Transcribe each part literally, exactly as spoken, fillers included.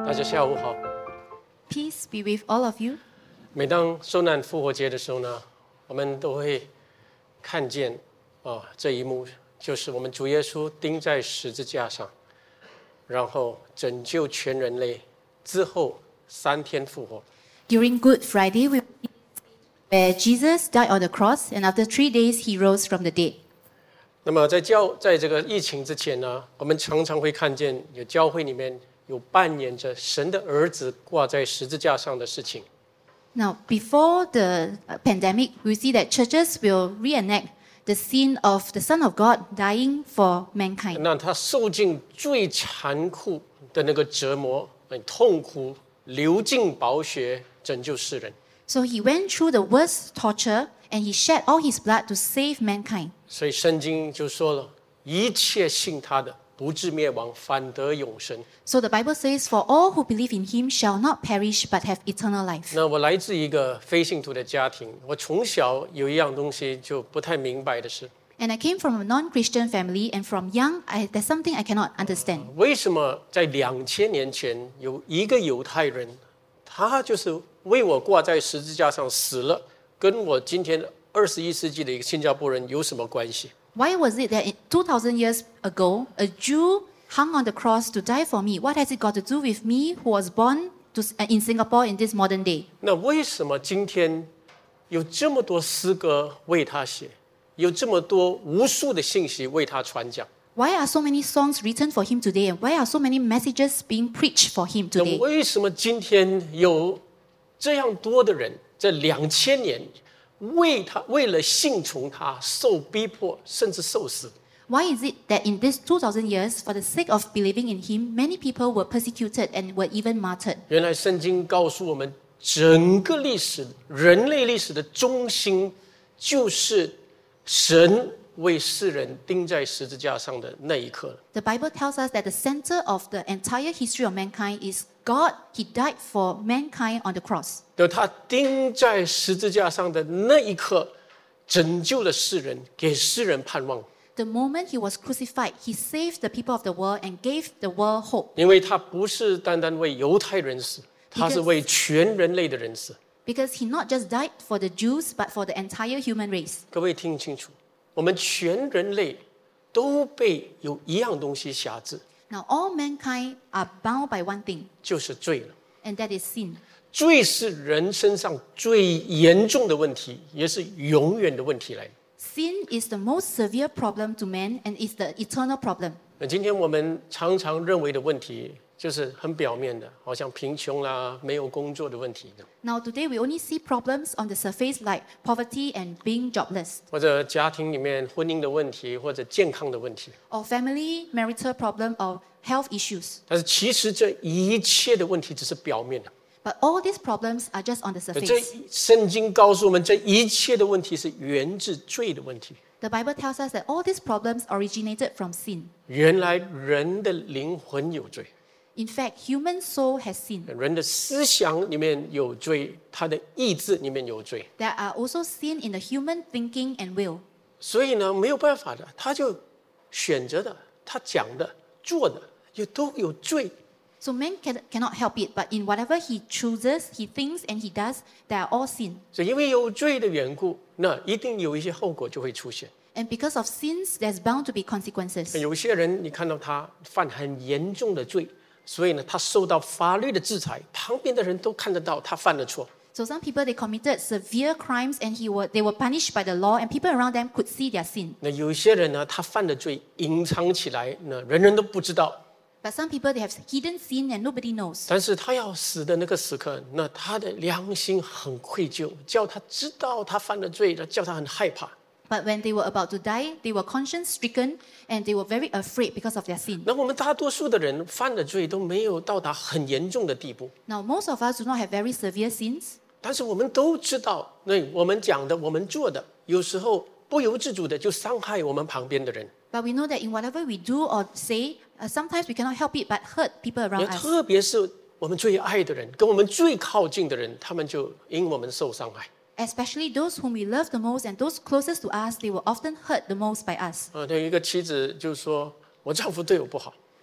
大家下午好。 Peace be with all of you. 每当受难复活节的时候呢，我们都会看见啊、哦、这一幕，就是我们主耶稣钉在十字架上，然后拯救全人类，之后三天复活。 During Good Friday, we where Jesus died on the cross, and after three days he rose from the dead. 那么在教在这个疫情之前呢，我们常常会看见有教会里面有扮演着神的儿子挂在十字架上的事情。 Now, before the uh, pandemic, we see that churches will reenact the scene of the Son of God dying for mankind. 那他受尽最残酷的那个折磨，很痛苦，流尽宝血，拯救世人。 So he went through the worst torture, and he shed all his blood to save mankind. 所以圣经就说了，一切信他的，不至灭亡，反得永生。 So the Bible says, "For all who believe in him shall not perish but have eternal life." 那我来自一个非信徒的家庭，我从小有一样东西就不太明白的是， And I came from a non-Christian family, and from young, I, there's something I cannot understand. 为什么在两千年前有一个犹太人，他就是为我挂在十字架上死了，跟我今天二十一世纪的一个新加坡人有什么关系？ Why was it that in two thousand years ago, a Jew hung on the cross to die for me? What has it got to do with me who was born to, uh, in Singapore in this modern day? 那为什么今天有这么多诗歌为他写，有这么多无数的信息为他传讲？ Why are so many songs written for him today? And why are so many messages being preached for him 那 today? 为什么今天有这样多的人在两千年为他为了信从他受逼迫，甚至受死？ Why is it that in these two thousand years, for the sake of believing in him, many people were persecuted and were even martyred? 原来圣经告诉我们，整个历史人类历史的中心就是神为世人钉在十字架上的那一刻。 The Bible tells us that the center of the entire history of mankind is God. He died for mankind on the cross. 对，他钉在十字架上的那一刻，拯救了世人，给世人盼望。 The moment he was crucified, he saved the people of the world and gave the world hope. 因为他不是单单为犹太人死，他是为全人类的人死。 Because he not just died for the Jews, but for the entire human race. 各位听清楚，我们全人类都被有一样东西辖制， Now all mankind are bound by one thing, 就是罪了。 and that is sin. 罪是人身上最严重的问题，也是永远的问题来的。 Sin is the most severe problem to man and is the eternal problem. 那今天我们常常认为的问题，就是很表面的，好像贫穷啦、没有工作的问题， Now today we only see problems on the surface like poverty and being jobless, 或者家庭里面婚姻的问题，或者健康的问题。 or family, marital problem, or health issues. 但是其实这一切的问题只是表面的。 But all these problems are just on the 这 surface. 圣经告诉我们，这一切的问题是源自罪的问题。 The Bible tells us that all these problems originated from sin. 原来人的灵魂有罪， In fact, human soul has sinned. 人的思想里面有罪，他的意志里面有罪， There are also sin in the human thinking and will. 所以呢，没有办法的，他就选择的，他讲的、做的，就都有罪。 So man can, cannot help it, but in whatever he chooses, he thinks and he does, they are all sin. 所以因为有罪的缘故，那一定有一些后果就会出现。 And because of sins, there's bound to be consequences. 有些人，你看到他犯很严重的罪，所以呢，他受到法律的制裁，旁边的人都看得到他犯了错。 So some people, they committed severe crimes and he were, they were punished by the law and people around them could see their sin. 那有些人呢，他犯的罪隐藏起来，那人人都不知道。 But some people, they have hidden sin and nobody knows. 但是他要死的那个时刻，那他的良心很愧疚，叫他知道他犯了罪了，叫他很害怕。 But when they were about to die, they were conscience-stricken and they were very afraid because of their sin. 那我们大多数的人犯的罪都没有到达很严重的地步， Now, most of us do not have very severe sins, 但是我们都知道，那我们讲的、我们做的，有时候不由自主的就伤害我们旁边的人。 but we know that in whatever we do or say, uh, sometimes we cannot help it but hurt people 也 around us. 特别是我们最爱的人，跟我们最靠近的人，他们就因我们受伤害。 Especially those whom we love the most and those closest to us, they were often hurt the most by us. 啊，对一个妻子就说：“我丈夫对我不好。” A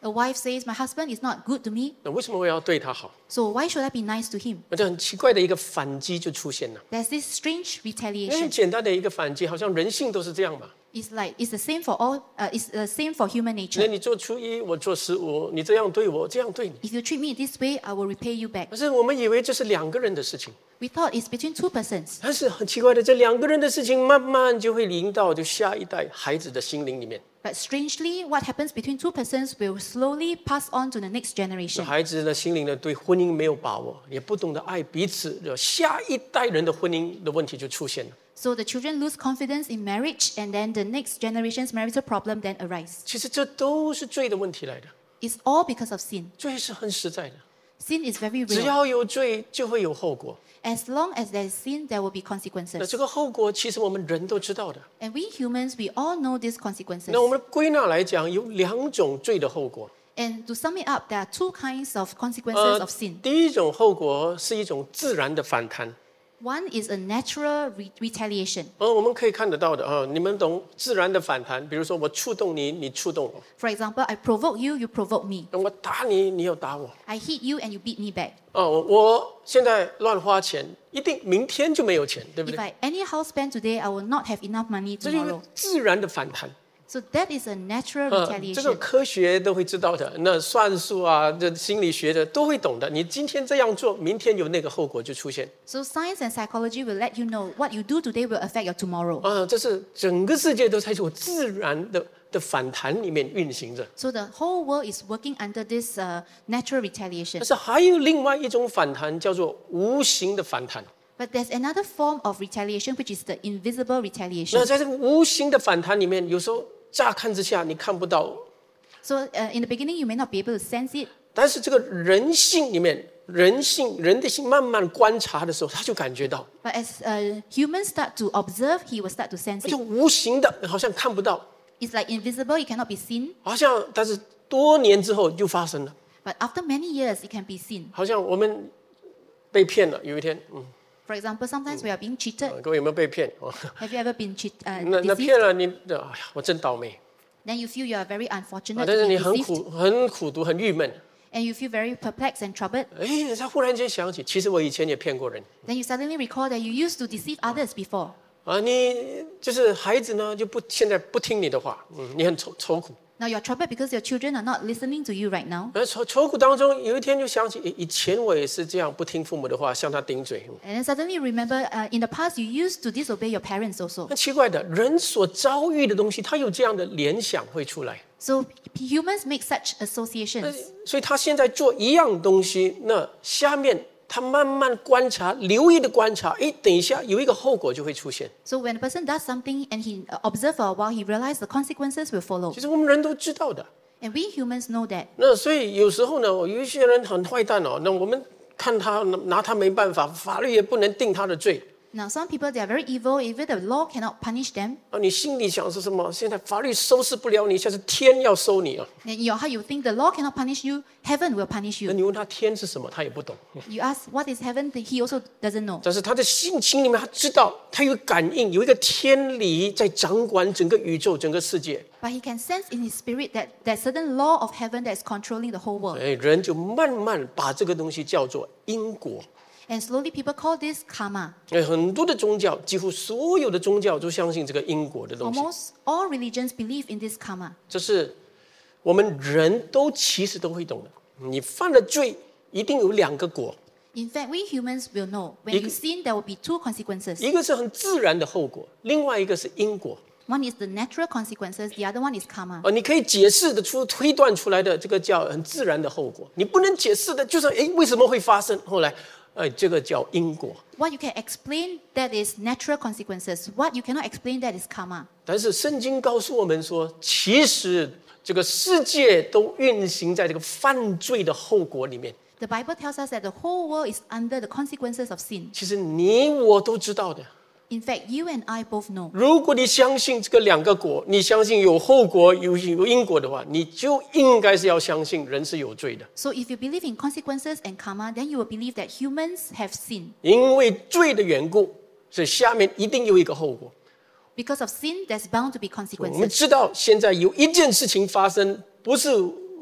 A wife says, my husband is not good to me, 那为什么我要对他好？ so why should I be nice to him? 那就很奇怪的一个反击就出现了。 There's this strange 很 retaliation. 简单的一个反击，好像人性都是这样嘛。 It's like it's the same for all. Uh, it's the same for human 那 nature. 你做初一，我做十五，你这样对我，这样对你。 If you treat me this way, I will repay you back. 可是我们以为这是两个人的事情， We thought it's between two persons. 但是很奇怪的，这两个人的事情慢慢就会临到就下一代孩子的心灵里面。 But strangely, what happens between two persons will slowly pass on to the next 这 generation. 孩子的心灵呢，对婚姻没有把握，也不懂得爱彼此，下一代人的婚姻的问题就出现了。 So the children lose confidence in marriage, and then the next generation's marital problem then arise. 其实这都是罪的问题来的， It's all because of sin. 罪是很实在的， Sin is very 只 real. 要有罪就会有后果。 As long as there is sin, there will be 那 consequences. 这个后果其实我们人都知道的。 And we humans, we all know these consequences. 那我们归纳来讲，有两种罪的后果。 And to sum it up, there are two kinds of consequences of sin. 第一种后果是一种自然的反弹。 One is a natural re- retaliation. 呃，我们可以看得到的啊，你们懂自然的反弹。比如说我触动你，你触动我； For example, I provoke you, you provoke me. 我打你，你又打我。 I hit you and you beat me back. 哦，我我现在乱花钱，一定明天就没有钱，对不 If 对？ I anyhow spend today, I will not have enough money 这就是 tomorrow. 自然的反弹。 So that is a natural 呃，这个 retaliation. 科学都会知道的，那算术啊，这心理学的都会懂的。你今天这样做，明天有那个后果就出现。 So science and psychology will let you know what you do today will affect your tomorrow. 啊，这是整个世界都在做自然的的反弹里面运行着。 So the whole world is working under this uh, natural retaliation. 但是还有另外一种反弹，叫做无形的反弹。 But there's another form of retaliation, which is the invisible 那 retaliation. 在这个无形的反弹里面，有时候乍看之下你看不到， So uh, in the beginning, you may not be able to sense it. 但是这个人性里面，人性人的心慢慢观察的时候，他就感觉到， But as uh, humans start to observe, he will start to sense 那就 it. 无形的，好像看不到， It's like invisible, it cannot be seen. 好像但是多年之后就发生了， But after many years, it can be seen. 好像我们被骗了。有一天，嗯， For example, sometimes we are being cheated. 各位有没有被骗？哦， Have you ever been cheat, uh, 那那 deceived? 骗了你，哎呀，我真倒霉 Then you feel you are very 啊！ unfortunate 但 to 是 be 你很 deceived, 苦，很苦读，很郁闷。 and you feel very perplexed and troubled. 哎，他忽然间想起，其实我以前也骗过人。 Then you suddenly recall that you used to deceive others before. 啊，你就是孩子呢，就不现在不听你的话，嗯，你很愁愁苦。 Now you're troubled because your children are not listening to you right now. 而愁愁苦当中，有一天就想起，诶以前我也是这样不听父母的话，向他顶嘴。 And then suddenly you remember, uh, in the past you used to disobey your parents also. 很奇怪的，人所遭遇的东西，他有这样的联想会出来。 So humans make such associations. 所以他现在做一样东西，那下面他慢慢观察，留意的观察，诶，等一下有一个后果就会出现。 So when a person does something and he uh, observes for a while, he realizes the consequences will follow. 其实我们人都知道的。 And we humans know that. 那所以有时候呢，有一些人很坏蛋哦，那我们看他拿他没办法，法律也不能定他的罪。 Now some people, they are very evil. Even the law cannot punish them. 啊，你心里想是什么？现在法律收拾不了你，现在是天要收你啊！ And in your heart, you think the law cannot punish you, heaven will punish 那 you. 你问他天是什么，他也不懂。 You ask, what is heaven? He also doesn't know. 但是他的性情里面，他知道他有感应，有一个天理在掌管整个宇宙、整个世界。 But he can sense in his spirit that there's certain law of heaven that is controlling the whole world. 哎，人就慢慢把这个东西叫做因果。 And slowly people call this karma. 哎，很多的宗教，几乎所有的宗教都相信这个因果的东西。 Almost all religions believe in this karma. 这是我们人都其实都会懂的。你犯了罪，一定有两个果， In fact, we humans will know when you sin, there will be two consequences. 一个是很自然的后果，另外一个是因果。 One is the natural consequences, the other one is karma. 啊，你可以解释的出、推断出来的，这个叫很自然的后果。你不能解释的，就是哎，为什么会发生？后来，哎，这个叫因果。 What you can explain, that is natural consequences. What you cannot explain, that is karma. 但是圣经告诉我们说，其实这个世界都运行在这个犯罪的后果里面。 The Bible tells us that the whole world is under the consequences of sin. 其实你我都知道的。 In fact, you and I both know. 如果你相信这个两个果，你相信有后果、有有因果的话，你就应该是要相信人是有罪的。 So if you believe in consequences and karma, then you will believe that humans have sin. 因为罪的缘故，所以下面一定有一个后果。 Because of sin, there's bound to be 我们 consequences. 知道现在有一件事情发生，不是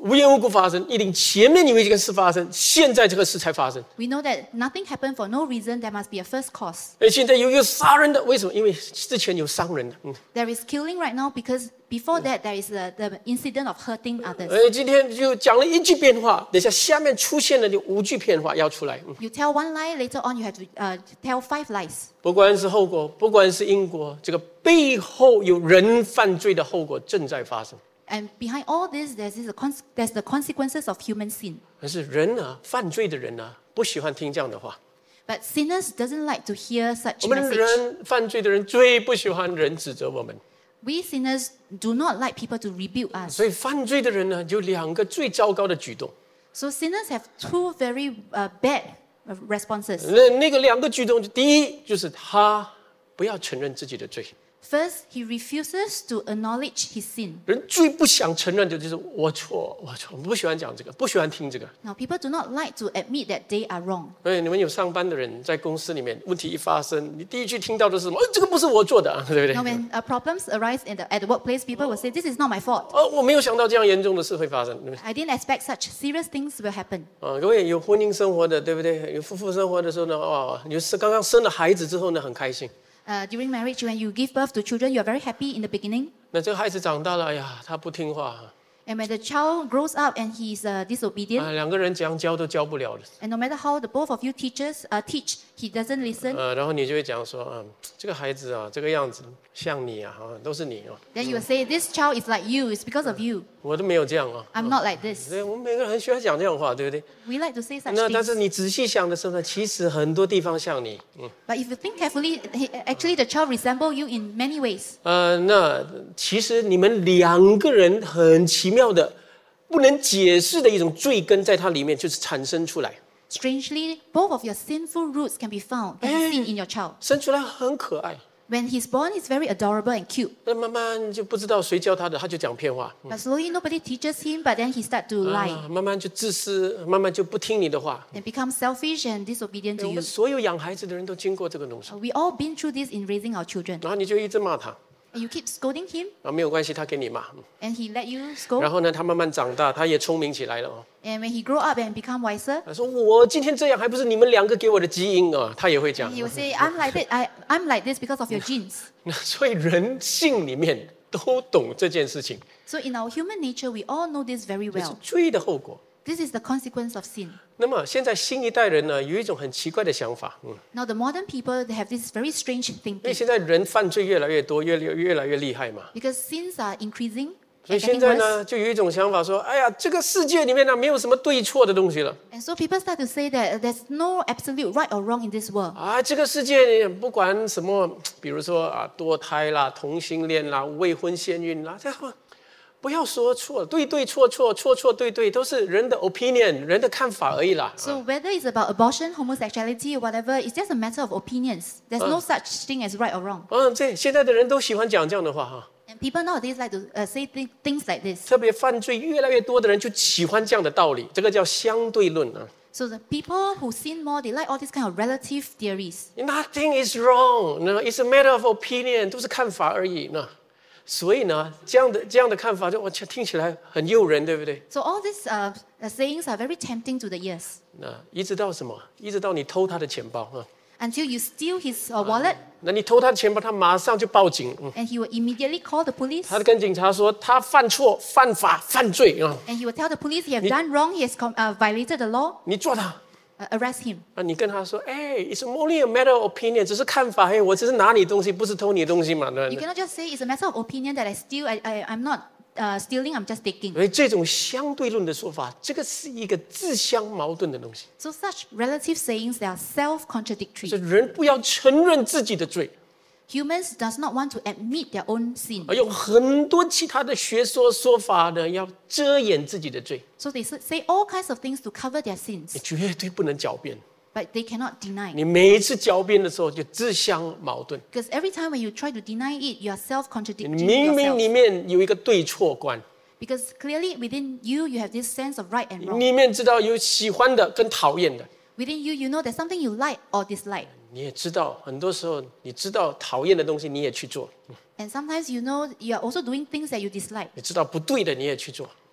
无缘无故发生，一定前面有一件事发生，现在这个事才发生。 We know that nothing happened for no reason. There must be a first cause. 而现在有一个杀人的，为什么？因为之前有伤人的。嗯， There is killing right now because before that there is the, the incident of hurting others. 呃，今天就讲了一句变化，等一下下面出现了就五句变化要出来。嗯， You tell one lie, later on you have to uh, tell five lies. 不管是后果，不管是因果，这个背后有人犯罪的后果正在发生。 And behind all this, there's, this, there's the consequences of human sin. 但是人啊，犯罪的人啊，不喜欢听这样的话。 But sinners doesn't like to hear such 我们 message. 人犯罪的人最不喜欢人指责我们， We sinners do not like people to rebuke us. 所以犯罪的人呢，有两个最糟糕的举动。 So sinners have two very uh, bad uh, responses. 那那个两个举动，第一就是他不要承认自己的罪。 First, he refuses to acknowledge his sin. 人最不想承认的就是我错，我错，我不喜欢讲这个，不喜欢听这个。 Now, people do not like to admit that they are wrong. 所以你们有上班的人，在公司里面问题一发生，你第一句听到的是什么？呃，这个不是我做的、啊，对不对？ Now, when uh, problems arise in the, at the workplace, people will say, "This is not my fault." 哦，我没有想到这样严重的事会发生，对不对？ I didn't expect such serious things will happen. 啊，各位有婚姻生活的，对不对？有夫妇生活的时候呢，哦，你是刚刚生了孩子之后呢，很开心。 Uh, during marriage, when you give birth to children, you are very happy in the beginning. 那这个孩子长大了，哎呀，他不听话， And when the child grows up and he is uh, disobedient, 啊，两个人讲教都教不了的。 and no matter how the both of you teachers uh, teach, he doesn't listen. 呃，然后你就会讲说，嗯，这个孩子啊，这个样子像你啊，啊，都是你哦， Then you will say, "This child is like you. It's because of you. 我都没有这样啊。 I'm not like this." 对，我们每个人很喜欢讲这样的话，对不对？ We like to say such 那但是 things. 你仔细想的时候呢，其实很多地方像你，嗯， But if you think carefully, he- actually the child resembles you in many ways. 呃，那其实你们两个人很奇妙的、不能解释的一种罪根，在它里面就是产生出来， Strangely, both of your sinful roots can be found, can be seen in your child. 生出来很可爱。 When he's born, he's very adorable and cute. 那慢慢就不知道谁教他的，他就讲骗话， But slowly, nobody teaches him, but then he starts to lie 啊，慢慢就自私，慢慢就不听你的话。 and becomes selfish and disobedient 我 to 们 you. 所有养孩子的人都经过这个东西， We all been through this in raising our children. 然后你就一直骂他， And you keep scolding him, 啊，没有关系，他给你骂。 and he let you 然 scold. 后呢，他慢慢长大，他也聪明起来了哦。 And when he grow up and become wiser, 他说：“我今天这样，还不是你们两个给我的基因啊？”他也会讲。 he will say, "I'm like that. I, I'm like this because of your genes." 所以人性里面都懂这件事情， So in our human nature, we all know this very 这是 well. 罪的后果。 This is the consequence of sin. 那么现在新一代人呢，有一种很奇怪的想法，嗯， Now the modern people, they have this very strange 因为 thinking 现在人犯罪越来越多，越来越越来越厉害嘛， because sins are increasing 所以 and 现 getting 在 worse. 呢，就有一种想法说，哎呀，这个世界里面呢，没有什么对错的东西了。 And so people start to say that there's no absolute right or wrong in this world. 啊，这个世界不管什么，比如说啊，堕胎啦、同性恋啦、未婚先孕啦，这不要说错，对对错错，错错对对，都是人的 opinion， 人的看法而已啦。 So whether it's about abortion, homosexuality, or whatever, it's just a matter of opinions. There's no such thing as right or wrong. 嗯，这现在的人都喜欢讲这样的话哈， And people nowadays like to uh, say th- things like this. 特别犯罪越来越多的人就喜欢这样的道理，这个叫相对论啊。 So the people who sin more, they like all these kind of relative theories. Nothing is wrong，那 it's a matter of opinion，都是看法而已那。所以呢，这样的这样的看法就我听起来很诱人，对不对？ So all these uh, uh, sayings are very tempting to the ears. 那一直到什么？一直到你偷他的钱包啊。 Until you steal his uh, wallet, 那你偷他的钱包，他马上就报警，嗯， and he will immediately call the police. 他跟警察说他犯错、犯法、犯罪啊， And he will tell the police he has done wrong, he has com- uh, violated the law, 你抓他。 uh, arrest him. 啊，你跟他说，哎，it's only a matter of opinion， 只是看法，嘿，我只是拿你东西，不是偷你东西嘛。那 You cannot just say it's a matter of opinion that I steal. I, I, I'm not uh, stealing, I'm just taking. 所以这种相对论的说法，这个是一个自相矛盾的东西， So such relative sayings, they are 是 self-contradictory. 人不要承认自己的罪， Humans does not want to admit their own sin. 而用很多其他的学说说法呢，要遮掩自己的罪， So they s- say all kinds of things to cover their sins, 你绝对不能狡辩。 but they cannot deny. 你每一次狡辩的时候，就自相矛盾。 Because every time when you try to deny it, you are 你 self-contradicting 明明 yourself. 里面有一个对错观， Because clearly within you, you have this sense of right and wrong. 里面知道有喜欢的跟讨厌的， Within you, you know there's something you like or dislike. 你也知道，很多时候你知道讨厌的东西你也去做， And sometimes you know you are also doing things that you dislike. 你知道不对的你也去做。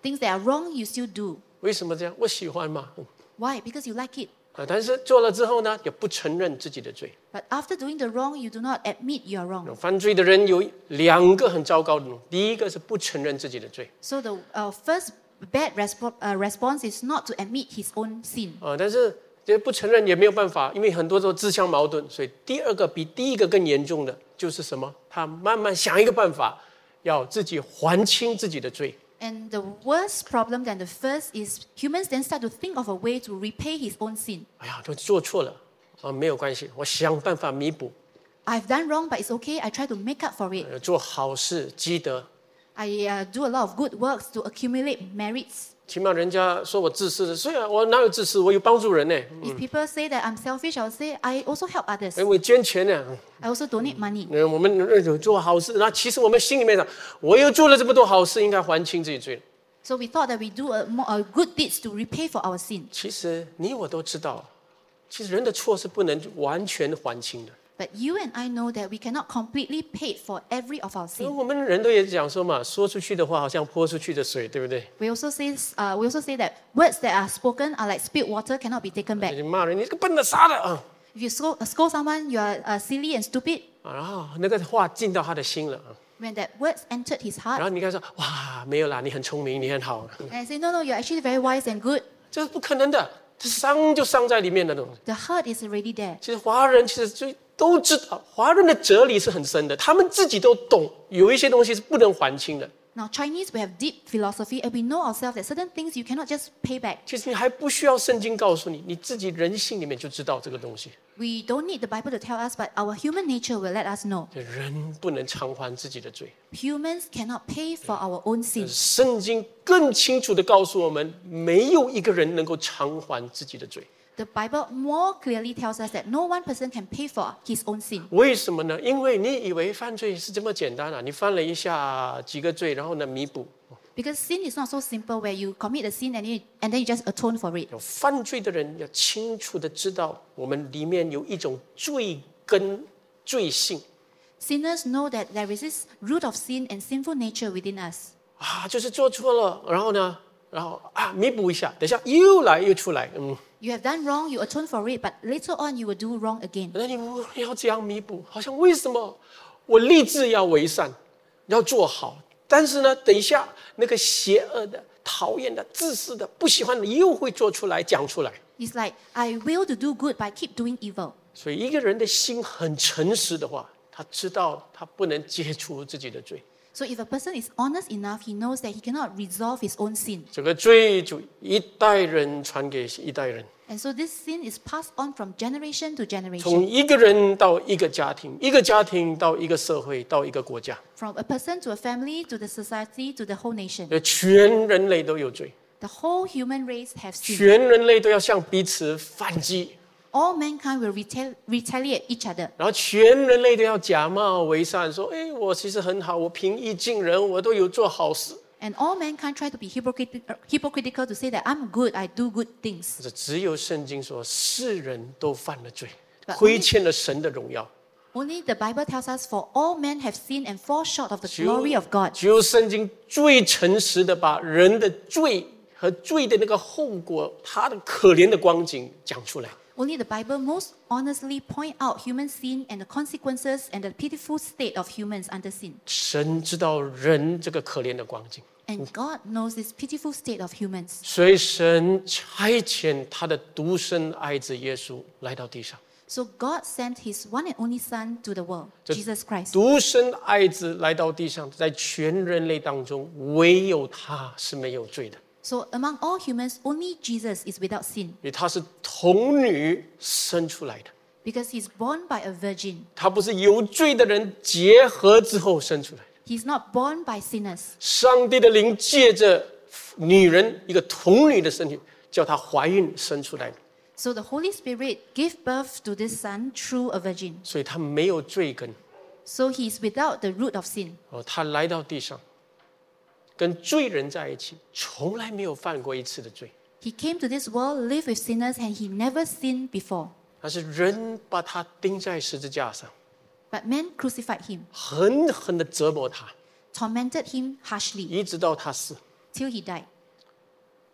Things that are wrong, you still do. 为什么这样？我喜欢嘛。 Why? Because you like it. 啊，但是做了之后呢，也不承认自己的罪。 But after doing the wrong, you do not admit you are wrong. 犯罪的人有两个很糟糕的，第一个是不承认自己的罪。 So the uh, first bad respo- uh, response is not to admit his own sin. 啊，但是这不承认也没有办法，因为很多都自相矛盾。所以第二个比第一个更严重的就是什么？他慢慢想一个办法，要自己还清自己的罪。 And the worst problem than the first is humans then start to think of a way to repay his own sin. 哎呀，都做错了啊，没有关系，我想办法弥补， I've done wrong, but it's okay. I try to make up for it. 呃做好事积德。 I uh, do a lot of good works to accumulate merits. 起码人家说我自私的，虽然我哪有自私，我有帮助人呢， If people say that I'm selfish, I will say I also help others. 哎，我捐钱呢。 I also donate money. 呃，我们有做好事，那其实我们心里面想，我又做了这么多好事，应该还清自己罪。 So we thought that we do a, more, a good deeds to repay for our sin. 其实你我都知道，其实人的错是不能完全还清的。 But you and I know that we cannot completely pay for every of our 所以 sin. 我们人都也讲说嘛，说出去的话好像泼出去的水，对不对？ We also say, uh, we also say that words that are spoken are like spilled water, cannot be taken back. 你骂人，你这个笨的傻的啊！ If you scold, uh, scold someone, you are uh, silly and stupid. 啊然后那个话进到他的心了啊， When that words entered his 然 heart, 后你跟他说，哇，没有啦，你很聪明，你很好， and I say, no, no, you're actually very wise and good. 这是不可能的，这伤就伤在里面的东西。 The hurt is already there. 其实华人其实就都知道，华人的哲理是很深的，他们自己都懂，有一些东西是不能还清的。 Now, Chinese, we have deep philosophy, and we know ourselves that certain things you cannot just pay back. 其实你还不需要圣经告诉你，你自己人性里面就知道这个东西。 We don't need the Bible to tell us, but our human nature will let us know. 人不能偿还自己的罪， Humans cannot pay for our own sins. 圣经更清楚地告诉我们，没有一个人能够偿还自己的罪。 The Bible more clearly tells us that no one person can pay for his own sin. 为什么呢？因为你以为犯罪是这么简单啊，你犯了一下几个罪，然后呢弥补。 Because sin is not so simple where you commit a sin and, you, and then you just atone for it. 有犯罪的人要清楚地知道，我们里面有一种罪根、罪性 Sinners know that there is this root of sin and sinful nature within us. 啊，就是做错了，然后呢，然后啊弥补一下，等一下又来又出来，嗯。 You have done wrong, you atone for it, but later on you will do wrong again. 那你不要这样弥补，好像为什么我立志要为善，要做好，但是呢，等一下那个邪恶的、讨厌的、自私的、不喜欢的又会做出来、讲出来。 It's like, I will to do good, but I keep doing evil. 所以一个人的心很诚实的话，他知道他不能解除自己的罪， So if a person is honest enough, he knows that he cannot resolve his own sin. 这个罪就一代人传给一代人， And so this sin is passed on from generation to 从 generation. 一个人到一个家庭，一个家庭到一个社会，到一个国家， From a person to a family, to the society, to the whole nation. 呃全人类都有罪， The whole human race have sinned. 全人类都要向彼此反击。 All mankind will retal- retaliate each other. 然后全人类都要假冒为善，说：“哎，我其实很好，我平易近人，我都有做好事。 And all mankind try to be hypocriti- uh, hypocritical to say that I'm good, I do good things. 可是只有圣经说，世人都犯了罪， But 亏欠了神的荣耀。 Only the Bible tells us, for all men have sinned and fall short of the glory of God. 只有圣经最诚实的把人的罪和罪的那个后果，他的可怜的光景讲出来。 Only the Bible most honestly point out human sin and the consequences and the pitiful state of humans under sin. 神知道人这个可怜的光景， And God knows this pitiful state of humans. 所以神差遣他的独生爱子耶稣来到地上。 So God sent his one and only Son to the world, Jesus Christ. 独生爱子来到地上，在全人类当中，唯有他是没有罪的， So among all humans, only Jesus is without sin 因为他是童女生出来的， because he's born by a virgin. 他不是有罪的人结合之后生出来的。 He's not born by sinners. 上帝的灵借着女人一个童女的身体，叫她怀孕生出来的， So the Holy Spirit gave birth to this son through a virgin. 所以他没有罪根。 So he is without the root of sin. 哦，他来到地上，跟罪人在一起，从来没有犯过一次的罪。 He came to this world, lived with sinners, and he never sinned before. 但是人把他钉在十字架上， But men crucified him, 狠狠地折磨他， tormented him harshly 一直到他死。 till he died.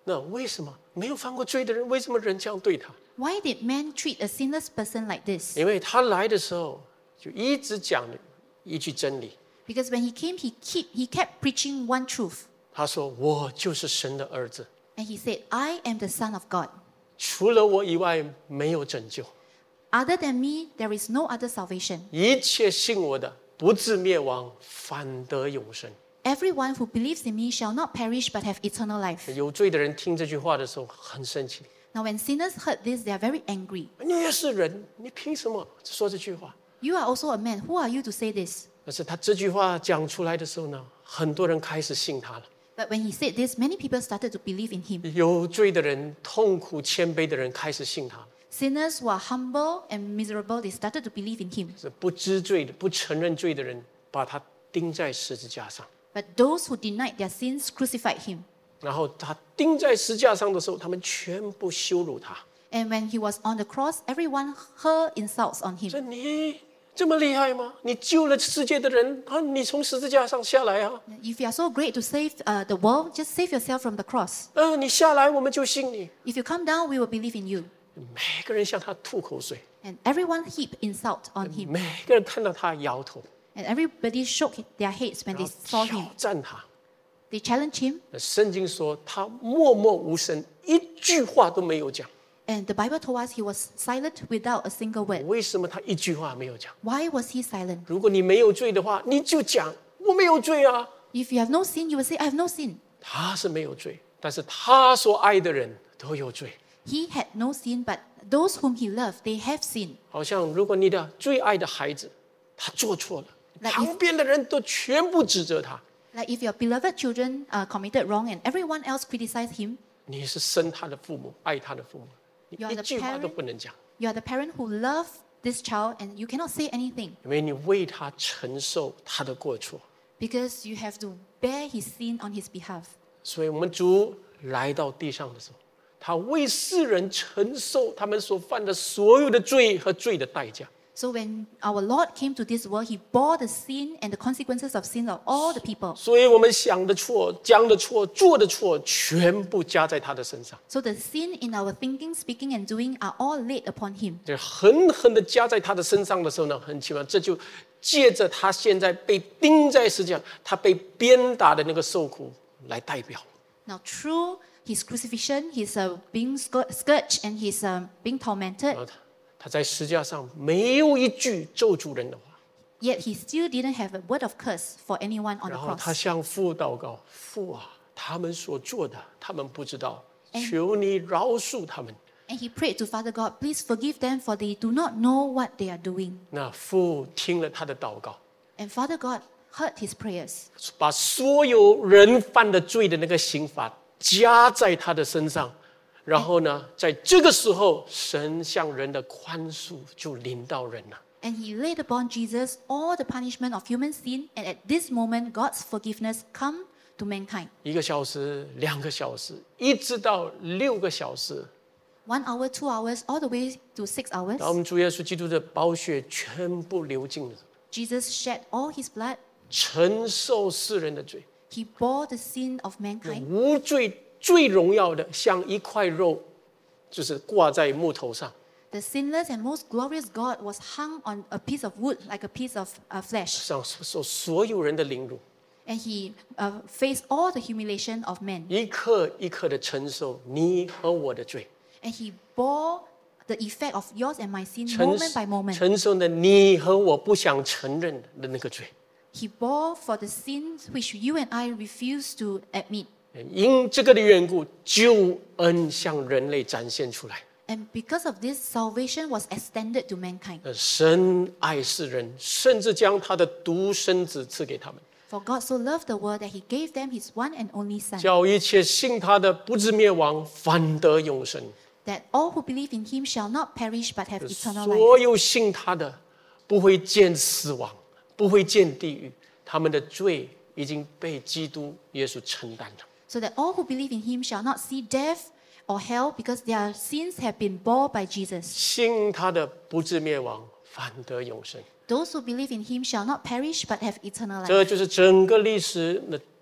那为什么没有犯过罪的人，为什么人这样对他？ Why did men treat a sinless person like this? 因为他来的时候就一直讲一句真理， Because when he came, he, keep, he kept preaching one truth. 他说：“我就是神的儿子， And he said, I am the Son of God. 除了我以外没有拯救， Other than me, there is no other salvation. 一切信我的不至灭亡，反得永生。” Everyone who believes in me shall not perish but have eternal life. 有罪的人听这句话的时候很生气， Now, when sinners heard this, they are very angry. 你也是人，你凭什么说这句话？ You are also a man. Who are you to say this? 但是他这句话讲出来的时候呢，很多人开始信他了。 But when he said this, many people started to believe in him. 有罪的人、痛苦谦卑的人开始信他， Sinners who are humble and miserable, they started to believe in him. 是不知罪的、不承认罪的人，把他钉在十字架上。 But those who denied their sins crucified him. 然后他钉在十字架上的时候，他们全部羞辱他。 And when he was on the cross, everyone hurled insults on him. 说你这么厉害吗？你救了世界的人啊！你从十字架上下来啊！ If you are so great to save uh, the world, just save yourself from the cross. 呃，你下来我们就信你。 If you come down, we will believe in you. 每个人向他吐口水， And everyone heaped insult on him. 每个人看到他摇头， And everybody shook their heads when 然 they 后 saw 挑 him. 战他。 They challenged him. 那圣经说他默默无声，一句话都没有讲。 And the Bible told us he was silent without a single word. 为什么他一句话没有讲？ Why was he silent? 如果你没有罪的话，你就讲我没有罪啊。 If you have no sin, you will say, I have no sin. 他是没有罪，但是他所爱的人都有罪。 He had no sin, but those whom he loved, they have sin. 好像如果你的最爱的孩子他做错了， Like if- 旁边的人都全部指责他， Like if your beloved children uh, committed wrong and everyone else criticized him, 你是生他的父母，爱他的父母，你 You are 一 the 句话 parent. 都不能讲， you are the parent who loved this child and you cannot say anything 因为你为他承受他的过错。 because you have to bear his sin on his behalf. 所以我们主来到地上的时候，他为世人承受他们所犯的所有的罪和罪的代价。 So when our Lord came to this world, he bore the sin and the consequences of sin of all the people. 所以我们想的错、讲的错、做的错，全部加在他的身上， So the sin in our thinking, speaking, and doing are all laid upon him. 这狠狠的加在他的身上的时候呢，很奇怪，这就借着他现在被钉在十字架，他被鞭打的那个受苦来代表。 Now, through his crucifixion, his uh, being scour- scourged and his um, being tormented, 然后他他在十字架上没有一句咒诅人的话， yet he still didn't have a word of curse for anyone on the 然后他 cross. 向父祷告：“父啊，他们所做的，他们不知道， And- 求你饶恕他们。” And he prayed to Father God, please forgive them for they do not know what they are doing. 那父听了他的祷告， And Father God heard his prayers. 把所有人犯的罪的那个刑罚加在他的身上，然后呢，在这个时候，神向人的宽恕就临到人了。 And he laid upon Jesus all the punishment of human sin. And at this moment, God's forgiveness come to mankind. 一个小时、两个小时，一直到六个小时， One hour, two hours, all the way to six hours. 当我们主耶稣基督的宝血全部流尽了， Jesus shed all his blood. 承受世人的罪， He bore the sin of mankind. 无罪最荣耀的，像一块肉，就是挂在木头上。 The sinless and most glorious God was hung on a piece of wood like a piece of uh, flesh. 上受所有人的凌辱， And he uh, faced all the humiliation of men. 一刻一刻的承受你和我的罪， And he bore the effect of yours and my sin 承 moment by moment. 承受的你和我不想承认的那个罪。 He bore for the sins which you and I refuse to admit. 因这个的缘故，救恩向人类展现出来。 And because of this, salvation was extended to mankind. 呃神爱世人，甚至将他的独生子赐给他们， For God so loved the world that he gave them his one and only Son, 叫一切信他的不至灭亡，反得永生。 that all who believe in him shall not perish but have eternal life. 所有信他的不会见死亡，不会见地狱，他们的罪已经被基督耶稣承担了。 So that all who believe in him shall not see death or hell because their sins have been borne by Jesus. 信他的不至灭亡，反得永生。 Those who believe in him shall not perish but have eternal life. 这就是整个历史的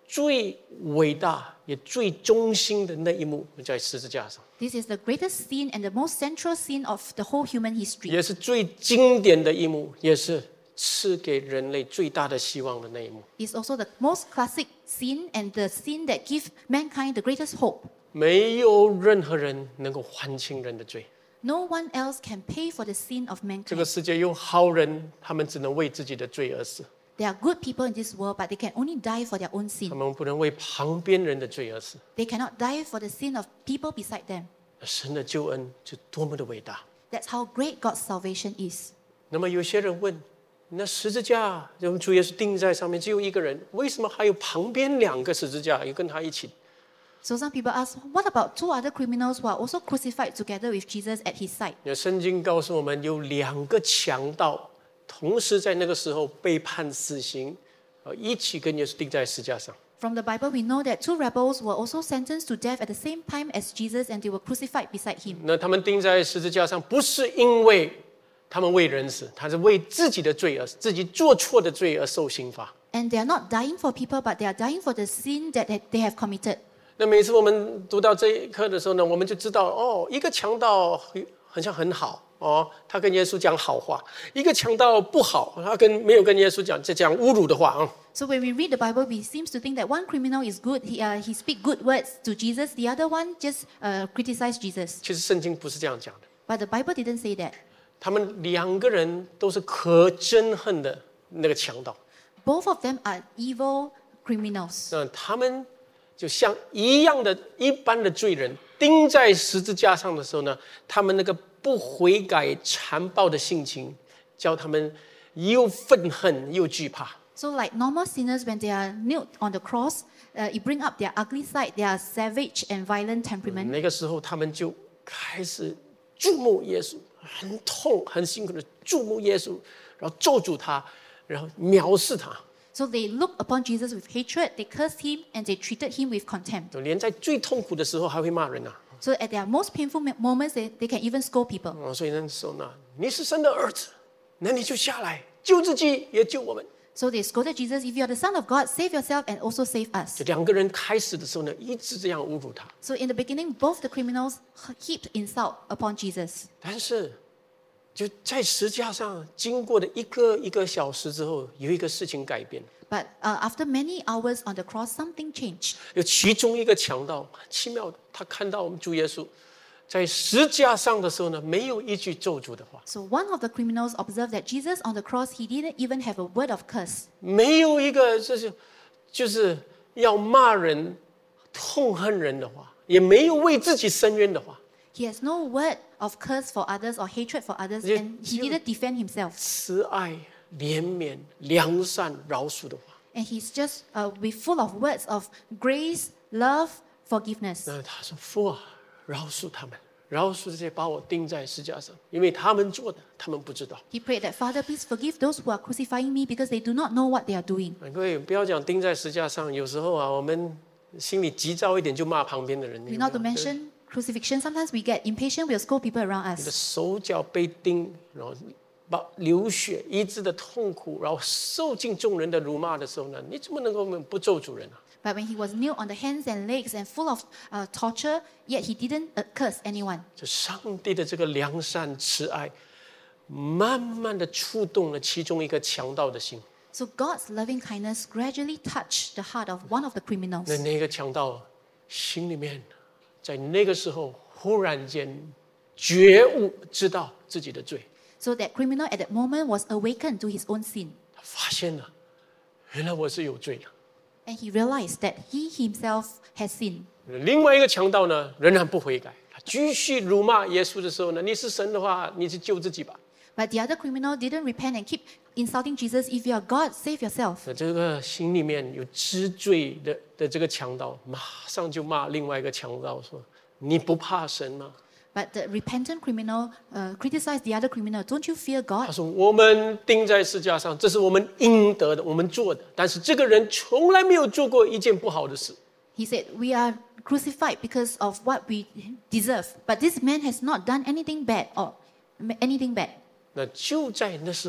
最伟大也最中心的那一幕，在十字架上， This is the greatest sin and the most central sin of the whole human history. 也是最经典的一幕，也是赐给人类最大的希望的那一幕。 It's also the most classic sin and the sin that gives mankind the greatest hope. 没有任何人能够还清人的罪。 No one else can pay for the sin of 这个 mankind. 世界有好人，他们只能为自己的罪而死， There are good people in this world, but they can only die for their own 他 sin. 们不能为旁边人的罪而死。 They cannot die for the sin of people beside them. 神的救恩是多么的伟大！ That's how great God's salvation is. 那么有些人问：那十字架，我们主耶稣钉在上面，只有一个人，为什么还有旁边两个十字架也跟他一起？ So some people ask, what about two other criminals who are also crucified together with Jesus at his side? 那圣经告诉我们，有两个强盗同时在那个时候被判死刑，呃，一起跟耶稣钉在十字架上。 From the Bible, we know that two rebels were also sentenced to death at the same time as Jesus, and they were crucified beside him. 那他们钉在十字架上，不是因为他们为人死，他是为自己的罪而自己做错的罪而受刑罚。 And they are not dying for people, but they are dying for the sin that they have committed. 那每次我们读到这一课的时候呢，我们就知道哦，一个强盗好像很好哦，他跟耶稣讲好话；一个强盗不好，他跟没有跟耶稣讲，在讲侮辱的话啊。 So when we read the Bible, we seem to think that one criminal is good. He, uh, he speaks good words to Jesus. The other one just uh, criticizes Jesus. 其实圣经不是这样讲的， But the Bible didn't say that. 他们两个人都是可憎恨的那个强盗。 Both of them are evil criminals. 那他们就像一样的一般的罪人，钉在十字架上的时候呢，他们那个不悔改、残暴的性情，叫他们又愤恨又惧怕。 So like normal sinners, when they are nailed on the cross, uh, it brings up their ugly side, their savage and violent temperament. 那个时候，他们就开始注目耶稣，很痛、很辛苦的注目耶稣，然后咒诅他，然后藐视他。 So they looked upon Jesus with hatred, they cursed him, and they treated him with contempt. 连在最痛苦的时候还会骂人啊！ So at their most painful moments, they, they can even scold people. 哦，所以那时候呢，你是神的儿子，那你就下来救自己，也救我们。 So they scolded Jesus, if you are the Son of God, save yourself and also save us. 这两个人开始的时候呢，一直这样侮辱他。 So in the beginning, both the criminals heaped insult upon Jesus. 但是，就在石架上经过的一个一个小时之后，有一个事情改变。 But uh, after many hours on the cross, something changed. 有其中一个强盗，奇妙的，他看到我们主耶稣在石架上的时候呢，没有一句咒诅的话， So one of the criminals observed that Jesus on the cross, he didn't even have a word of curse. 没有一个就是就是要骂人、痛恨人的话，也没有为自己伸冤的话。 He has no word of curse for others or hatred for others, Yeah, and he you- didn't defend himself. 慈爱、怜悯、良善、饶恕的话。 And he's just uh, with full of words of grace, love, forgiveness. 那他说：“父啊，饶恕他们，饶恕这些把我钉在石架上，因为他们做的，他们不知道。 He prayed that, Father, please forgive those who are crucifying me because they do not know what they are doing. ” 各位不要讲钉在石架上，有时候啊，我们心里急躁一点，就骂旁边的人。 We not to mention crucifixion. Sometimes we get impatient, we'll scold people around 你的 us. 手脚被钉，然后把流血、医治的痛苦，然后受尽众人的辱骂的时候呢，你怎么能够不咒主人啊？ But when he was nailed on the hands and legs and full of uh, torture, yet he didn't uh, curse anyone. 这上帝的这个良善慈爱，慢慢的触动了其中一个强盗的心。 So God's loving kindness gradually touched the heart of one of the criminals. 那那个强盗心里面，在那个时候忽然间觉悟，知道自己的罪， So that criminal at that moment was awakened to his own sin. 他发现了，原来我是有罪的。 And he realized that he himself has sinned. 另外一个强盗呢，仍然不悔改，他继续辱骂耶稣的时候呢，你是神的话，你去救自己吧。 But the other criminal didn't repent and keep insulting Jesus. If you are God, save yourself. 那这个心里面有知罪的的这个强盗，马上就骂另外一个强盗说：“你不怕神吗？” But the repentant criminal uh, criticized the other criminal. Don't you fear 他 God? 说：“我们钉在石架上，这是我们应得的，我们做的。但是这个人从来没有做过一件不好的事。 He said, we are crucified because of what we deserve. But this man has not done anything bad or anything bad. ”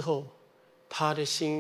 那就在那时候，他的心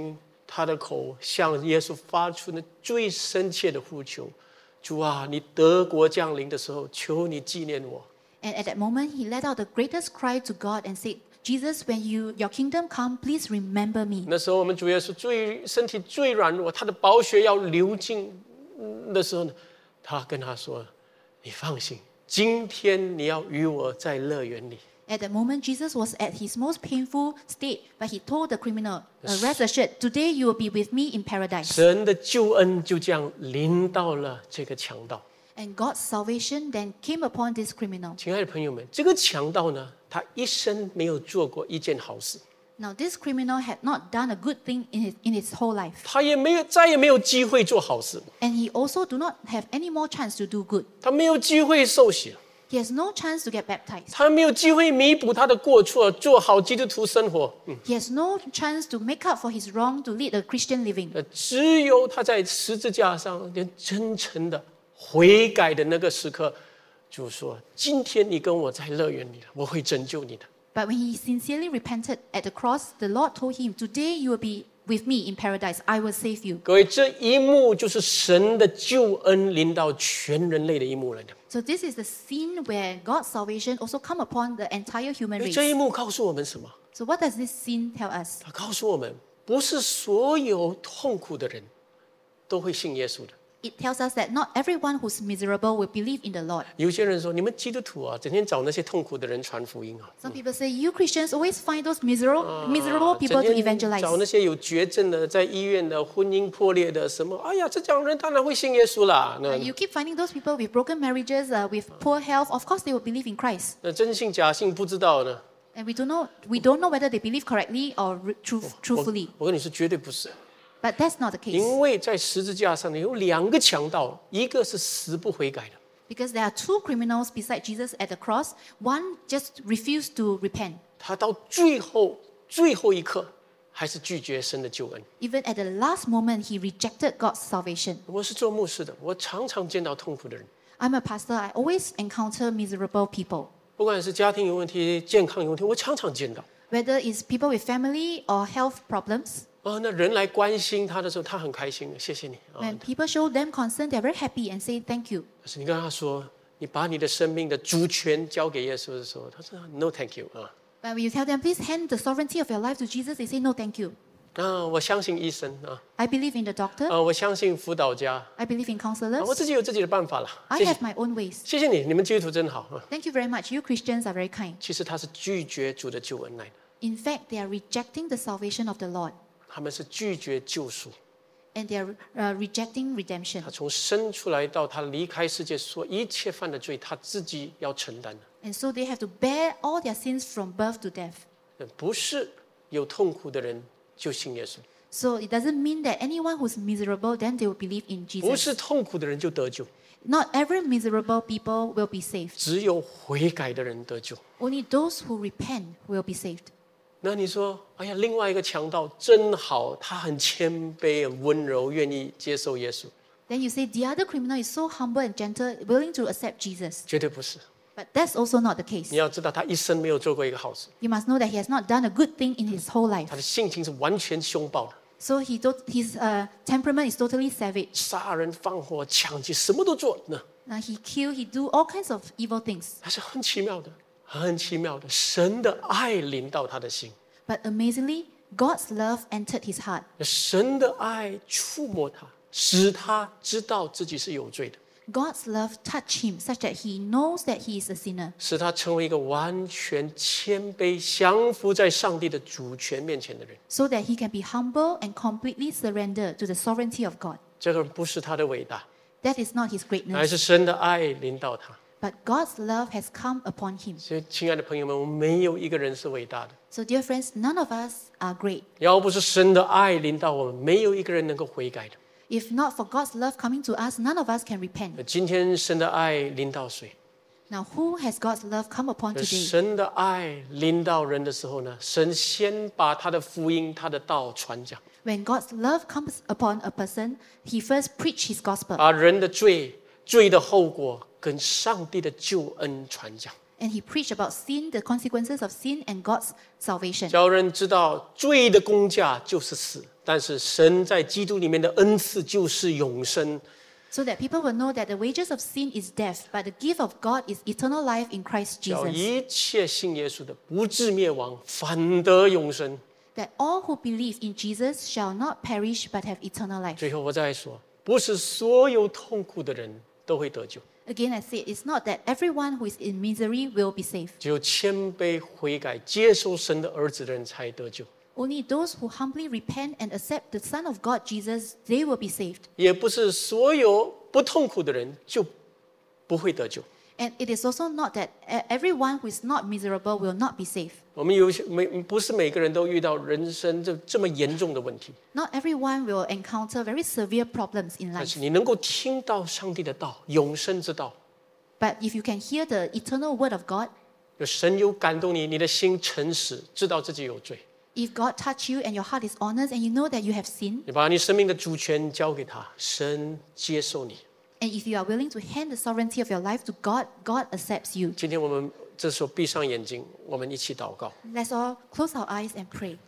他的口向耶稣发出那最深切的呼求：主啊，你得国降临的时候，求你纪念我。 And at that moment, he let out the greatest cry to God and said, Jesus, when you, your kingdom come, please remember me. 那时候我们主耶稣最身体最软弱，他的宝血要流尽的时候呢，他跟他说：“你放心，今天你要与我在乐园里。” At that moment, Jesus was at his most painful state, but he told the criminal, uh, rest assured, today you will be with me in paradise. 神的救恩就这样临到了这个强盗。 And God's salvation then came upon this criminal. 亲爱的朋友们，这个强盗呢，他一生没有做过一件好事， Now, this criminal had not done a good thing in his, in his whole life. 他也没有再也没有机会做好事， And he also do not have any more chance to do good. 他没有机会受洗， He has no chance to get baptized. 他没有机会弥补他的过错，做好基督徒生活。嗯， He has no chance to make up for his wrong to lead a Christian living. 呃只有他在十字架上连真诚的悔改的那个时刻，主说：“今天你跟我在乐园里了，我会拯救你的。” But when he sincerely repented at the cross, the Lord told him, today you will be with me in paradise. I will save you. 各位，这一幕就是神的救恩临到全人类的一幕了。 So this is the scene where God's salvation also come upon the entire human 这一 race. 幕告诉我们什么？ So what does this scene tell us? 它告诉我们，不是所有痛苦的人都会信耶稣的。 It tells us that not everyone who's miserable will believe in the Lord. 有些人说，你们基督徒啊，整天找那些痛苦的人传福音啊， Some people say, you Christians always find those miserable, miserable 整 people to 天 evangelize. 找那些有绝症的，在医院的，婚姻破裂的，什么？哎呀，这种人当然会信耶稣啦。那 Uh, you keep finding those people with broken marriages, uh, with poor health. Of course, they will believe in Christ. 那真信假信不知道呢。 And we don't know, we don't know whether they believe correctly or re- truth, 我 truthfully. 我跟你说，绝对不是。 But that's not the case. 因为在十字架上呢，有两个强盗，一个是死不悔改的， Because there are two criminals beside Jesus at the cross. One just refused to repent. 他到最后最后一刻还是拒绝神的救恩。 Even at the last moment, he rejected God's salvation. 我是做牧师的，我常常见到痛苦的人， I'm a pastor. I always encounter miserable people. 不管是家庭有问题、健康有问题，我常常见到。 Whether it's people with family or health problems. 啊，那人来关心他的时候，他很开心，谢谢你啊。 When people show them concern, they're very happy and say thank you. 但是你跟他说，你把你的生命的主权交给耶稣的时候，他说 No, thank you 啊。 But when you tell them, please hand the sovereignty of your life to Jesus, they say no, thank you. 啊，我相信医生啊， I believe in the doctor. 啊，我相信辅导家， I believe in 啊 counselors. 我自己有自己的办法了。 I 谢谢 have，my own ways. 谢谢你，你们基督徒真好啊。 Thank you very much. You Christians are very kind. 其实他是拒绝主的救恩来的， In fact, they are rejecting the salvation of the Lord. 他们是拒绝救赎。 And they are uh, rejecting redemption. 他从生出来到他离开世界，所一切犯的罪，他自己要承担的。 And so they have to bear all their sins from birth to death. 不是有痛苦的人就信耶稣， So it doesn't mean that anyone who's miserable, then they will believe in 不 Jesus. 是痛苦的人就得救， Not every miserable people will be saved. 只有悔改的人得救。 Only those who repent will be saved. 那你说，哎呀，另外一个强盗真好，他很谦卑、很温柔，愿意接受耶稣。 Then you say the other criminal is so humble and gentle, willing to accept Jesus. 绝对不是。 But that's also not the case. 你要知道，他一生没有做过一个好事， You must know that he has not done a good thing in his whole life. 他的性情是完全凶暴的， So he to- his uh, temperament is totally savage. 杀人、放火、抢劫，什么都做。那 Now he kill, he do all kinds of evil things. 还是很奇妙的，很奇妙的，神的爱临到他的心， But amazingly, God's love entered his heart. 神的爱触摸他，使他知道自己是有罪的， God's love touched him such that he knows that he is a sinner. 使他成为一个完全谦卑、降服在上帝的主权面前的人。 So that he can be humble and completely surrender to the sovereignty of God. 这个不是他的伟大， That is not his 乃 greatness. 是神的爱临到他。 But God's love has come upon him. 所以，亲爱的朋友们，我们没有一个人是伟大的。 So dear friends, none of us are great. 要不是神的爱临到我们，没有一个人能够悔改的。 If not for God's love coming to us, none of us can repent. 今天神的爱临到谁？ Now, who has God's love come upon today? 神的爱临到人的时候呢，神先把他的福音、他的道传讲， When God's love comes upon a person, he first preach his gospel. 把人的罪、罪的后果跟上帝的救恩传讲， And he preached about sin, the consequences of sin, and God's salvation. 叫人知道罪的工价就是死， 但是神在基督里面的恩赐就是永生。 So that people will know that the wages of sin is death, but the gift of God is eternal life in Christ 叫 Jesus. 一切信耶稣的不至灭亡，反得永生。 That all who believe in Jesus shall not perish but have eternal life. 最后我再说，不是所有痛苦的人都会得救， Again, I say it's not that everyone who is in misery will be saved. 只有谦卑悔改、接受神的儿子的人才得救。 Only those who humbly repent and accept the Son of God, Jesus, they will be saved. 也不是所有不痛苦的人就不会得救。 And it is also not that e- everyone who is not miserable will not be saved. 我们有些每不是每个人都遇到人生这这么严重的问题， Not everyone will encounter very severe problems in 但 life. 是你能够听到上帝的道，永生之道， But if you can hear the eternal word of God, 有神有感动你，你的心诚实，知道自己有罪， if God touch you and your heart is honest and you know that you have sinned, 你把你生命的主权交给他，神接受你。 and if you are willing to hand the sovereignty of your life to God, God accepts you. 今天我们这时候闭上眼睛，我们一起祷告。 Let's all close our eyes and pray.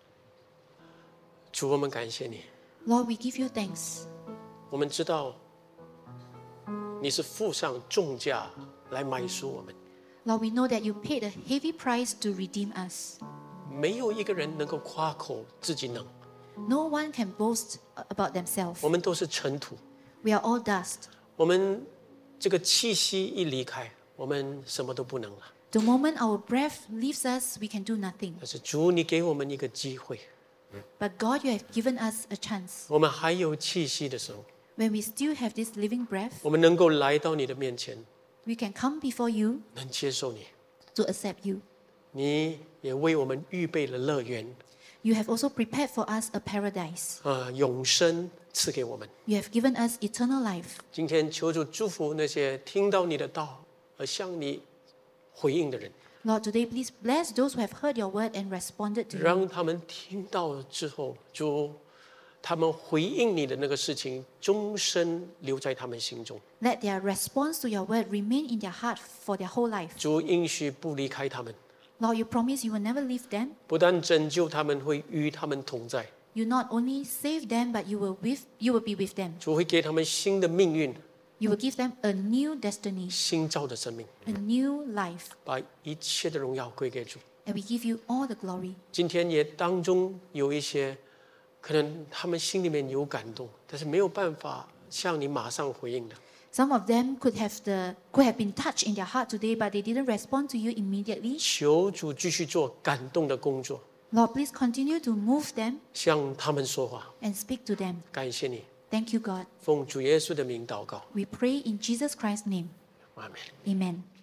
主，我们感谢你， Lord, we give you thanks. 我们知道你是付上重价来买赎我们， Lord, we know that you paid a heavy price to redeem us. 没有一个人能够夸口自己能， No one can boast about themselves. 我们都是尘土。 We are all dust. 我们这个气息一离开，我们什么都不能了。 The moment our breath leaves us, we can do nothing. 但是主，你给我们一个机会， But God, you have given us a chance. 我们还有气息的时候， When we still have this living breath, 我们能够来到你的面前， we can come before you 能接受你。 to accept you. 你也为我们预备了乐园， You have also prepared for us a paradise. 啊，永生赐给我们。 You have given us eternal life. 今天求主祝福那些听到你的道而向你回应的人， Lord, today please bless those who have heard your word and responded to you. 让他们听到之后，主，他们回应你的那个事情，终身留在他们心中。 Let their response to your word remain in their heart for their whole life. 主应许不离开他们， Lord, you promise you will never leave them. 不但拯救他们，会与他们同在。 You not only save them, but you will with you will be with them. 主会给他们新的命运， You will give them a new destiny, 新造的生命， a new life, 把一切的荣耀归给主。 and we give you all the glory. 今天也当中有一些，可能他们心里面有感动，但是没有办法向你马上回应的。 Some of them could have the could have been touched in their heart today, but they didn't respond to you immediately. 求主继续做感动的工作， Lord, please continue to move them 向他们说话。 and speak to them. 感谢你， Thank you, God. 奉主耶稣的名祷告， We pray in Jesus Christ's name. 阿门。 Amen.